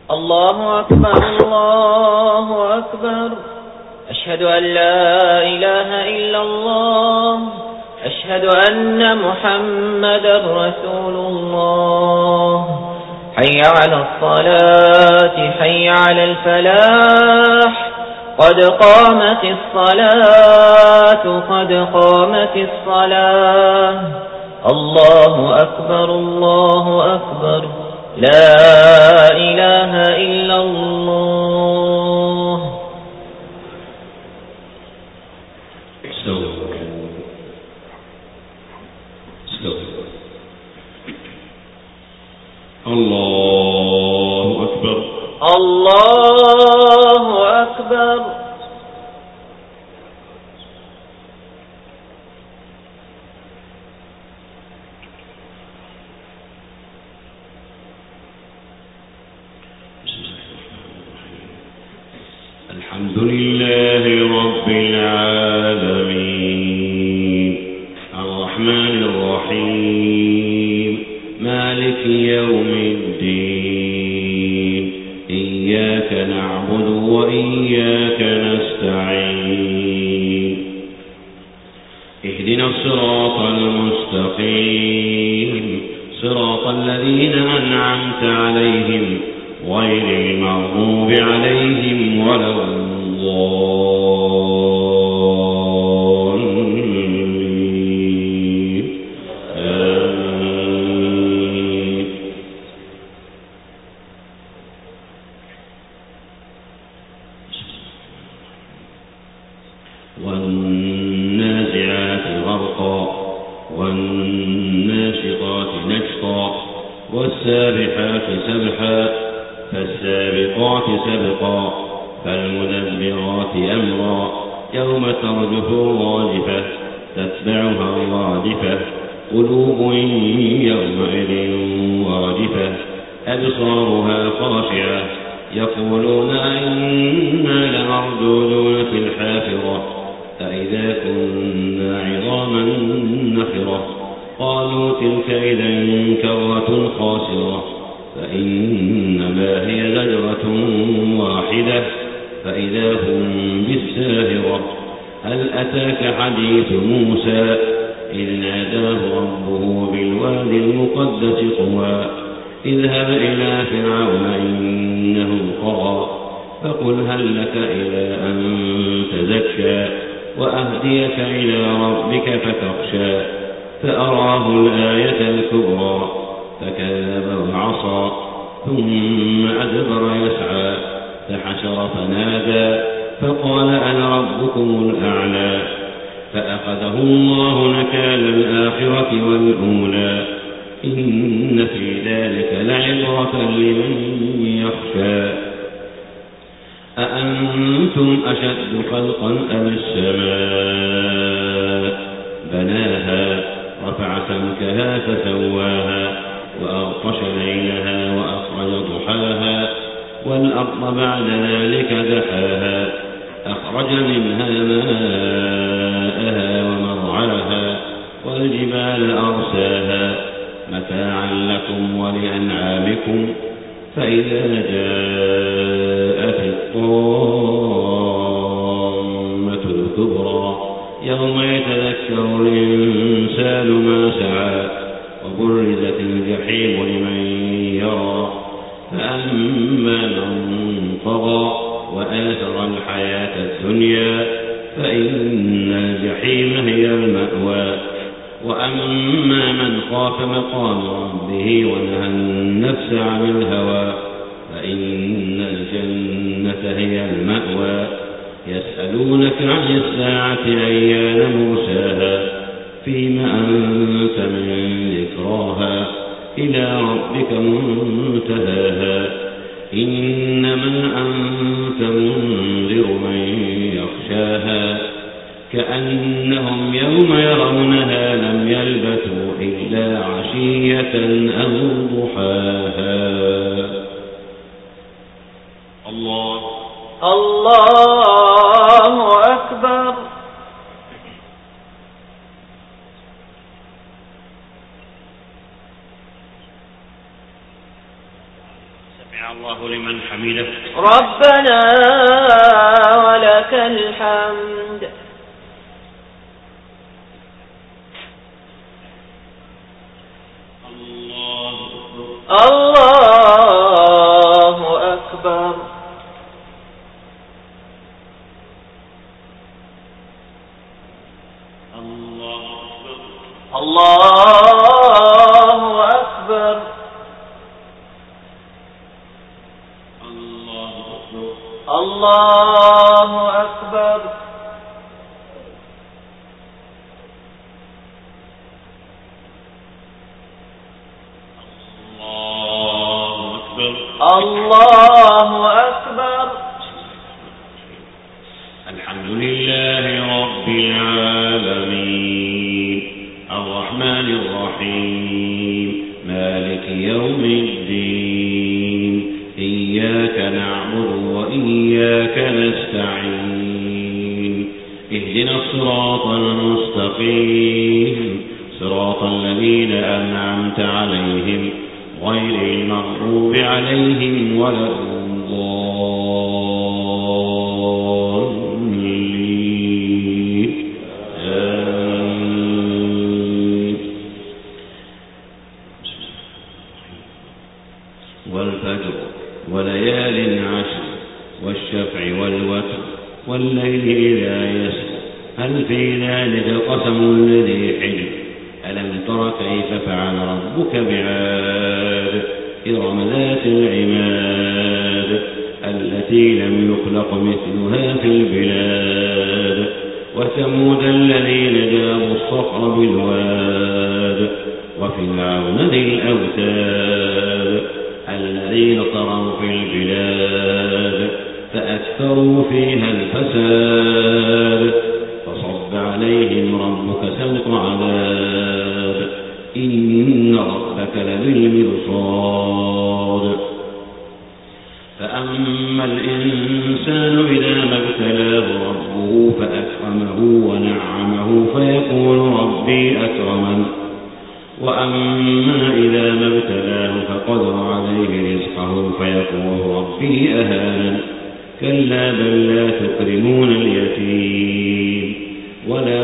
الله أكبر الله أكبر. أشهد أن لا إله إلا الله. أشهد أن محمدا رسول الله. حي على الصلاة حي على الفلاح. قد قامت الصلاة قد قامت الصلاة. الله أكبر الله أكبر. لا إله إلا الله. الله أكبر الله أكبر. الحمد لله رب العالمين الرحمن الرحيم مالك يوم الدين إياك نعبد وإياك نستعين اهدنا الصراط المستقيم صراط الذين أنعمت عليهم غير المغضوب عليهم ولا الضالين آمين. والنازعات غرقا والناشطات نشطا والسابحات سبحا فالسابقات سبقا فالمدبرات أمرا يوم ترجف الراجفة تتبعها الرادفة قلوب يومئذ واجفة أبصارها خاشعة يقولون إنا لمردودون في الحافرة أإذا كنا عظاما نخرة قالوا تلك إذا كرة خاسرة فإنما هي زجرة واحدة فإذا هم بالساهرة هل أتاك حديث موسى إذ ناداه ربه بالوادي المقدس طوى اذهب إلى فرعون إنه طغى فقل هل لك إلى أن تزكى وأهديك إلى ربك فتخشى فأراه الآية الكبرى فكذب وعصى ثم أدبر يسعى فحشر فنادى فقال أنا ربكم الأعلى فأخذه الله نكال الآخرة والأولى إن في ذلك لعبرة لمن يخشى أأنتم أشد خلقا أم السماء بناها رفع سمكها فسواها وأغطش ليلها وأخرج ضحاها والأرض بعد ذلك دحاها أخرج منها ماءها ومرعاها والجبال أرساها متاعا لكم ولأنعامكم فإذا جاءت الطامة الكبرى يوم يتذكر الإنسان ما سعى وبرزت الجحيم لمن يرى فأما من طغى وآثر الحياة الدنيا فإن الجحيم هي المأوى وأما من خاف مقام ربه ونهى النفس عن الهوى فإن الجنة هي المأوى يسألونك عن الساعة أيان مرساها فيما أنت من ذكراها إلى ربك منتهاها إنما أنت منذر من يخشاها كأنهم يوم يرونها لم يلبثوا إلا عشية أو ضحاها. الله أكبر. سمع سمع الله لمن حمده. ربنا ولك الحمد. الله أكبر. الله أكبر. الله أكبر. الله أكبر. الحمد لله رب العالمين الرحمن الرحيم مالك يوم الدين إياك نعبد وإياك نستعين اهدنا الصراط المستقيم صراط الذين أنعمت عليهم غير المغضوب عليهم ولا الضالين آمين. والفجر وليال عشر والشفع والوتر والليل إذا يسر هل في ذلك قسم لذي حجر ألم تر كيف فعل ربك بعاد إرم ذات العماد التي لم يخلق مثلها في البلاد وثمود الذين جابوا الصخر بالواد وفرعون ذي الأوتاد الذين طغوا في البلاد فأكثروا فيها الفساد فصب عليهم ربك سوط عذاب إن ربك لبالمرصاد فأما الإنسان إذا ما ابتلاه ربه فأكرمه ونعمه فيقول ربي أكرمن وأما إذا ما ابتلاه فقدر عليه رزقه فيقول ربي أهانن كلا بل لا تكرمون اليتيم ولا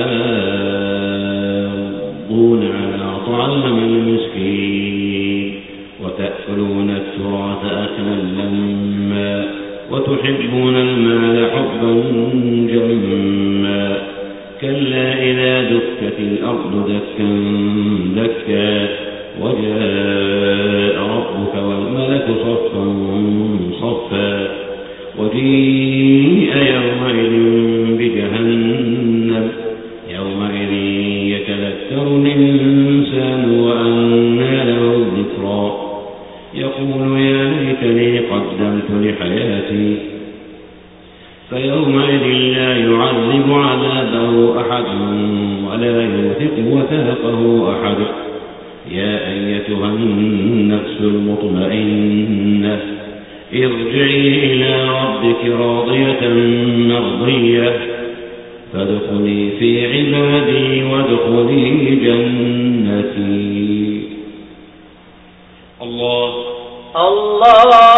تحاضون على طعام المسكين وتأكلون التراث أكلا لما وتحبون المال حبا جما كلا إذا دكت الأرض دكا دكا وجاء ربك والملك صفا صفا وجيء يومئذ بجهنم يومئذ يتذكر الإنسان وأنى له الذكرى يقول يا ليتني قدمت لحياتي فيومئذ لا يعذب عذابه أحد ولا يوثق وثاقه أحد يا أيتها النفس المطمئنة ارجعي إلى ربك راضية مرضية فادخلي في عبادي وادخلي جنتي. الله